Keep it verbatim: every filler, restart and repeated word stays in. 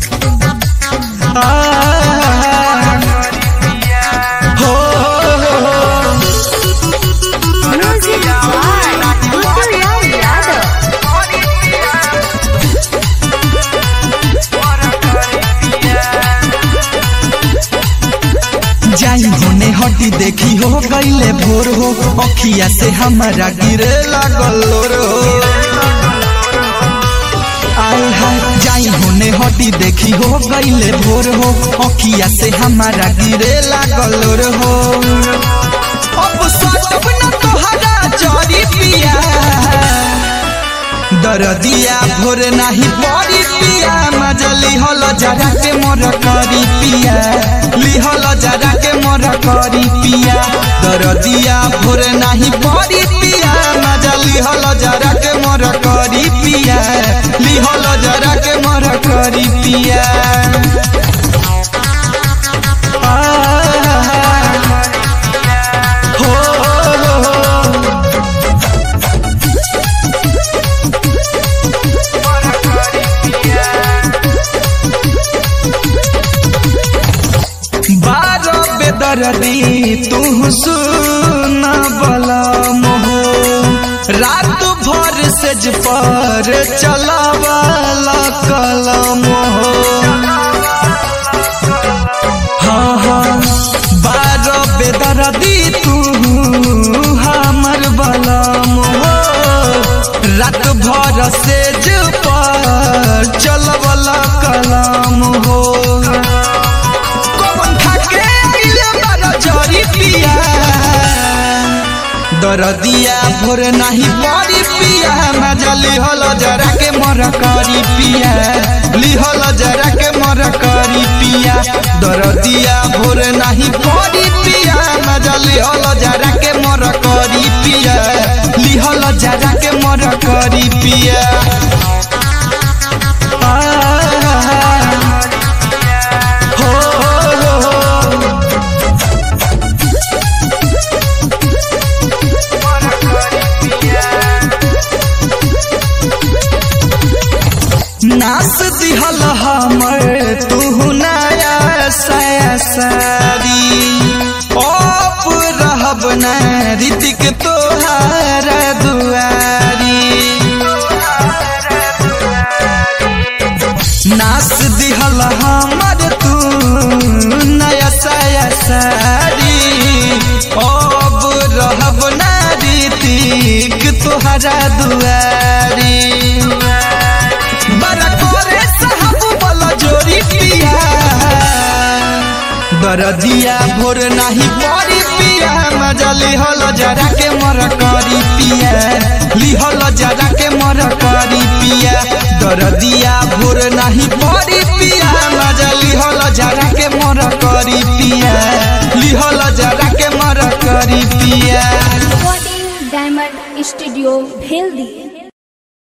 जाई होने हटी देखी हो गईले भोर हो अखिया से हमारा गिरे लागल रो आय हाय जाई होने हटी देखी हो गईले भोर हो अखिया से हमारा गिरे लागल रो अब सटब न तोहरा जरी पिया दरदिया भोर नहीं पड़ी पिया मजली हल जरा के मोर करी पिया लिहल जरा के मोर करी पिया दरदिया भोर नहीं पड़ी पिया मजली हल जरा के मोर करी पिया लिहल जरा के मोर करी पिया दरदी तू सुन बलम हो रात भर सेज पर चलावला कलम हो हाँ हाँ बारो बेदरदी तू हमर बलम हो रात भर सेज पर चलावला कलम हो दरदिया भोर नहीं पड़ी पिया मजली हल जरा के मोर करी पिया लिहल जरा के मोर करी पिया दरदिया भोर नहीं पड़ी पिया मजली हल जरा के मोर करी पिया लिहल जरा के मोर करी पिया नास दिहल हमर तू नया साया सारी ओप रहब न ऋतिक तोहार दुआरी नास दिहल हमर तू नया साया सारी ओप रहब न ऋतिक तोहार दुआरी दरदिया भोर नहीं पड़ी पिया मजली हल जरा के मोर करी पिया लिहल जरा के मोर करी पिया दरदिया भोर नहीं पड़ी पिया मजली हल जरा के मोर करी पिया लिहल जरा के मोर करी पिया डायमंड स्टूडियो भेल दिए।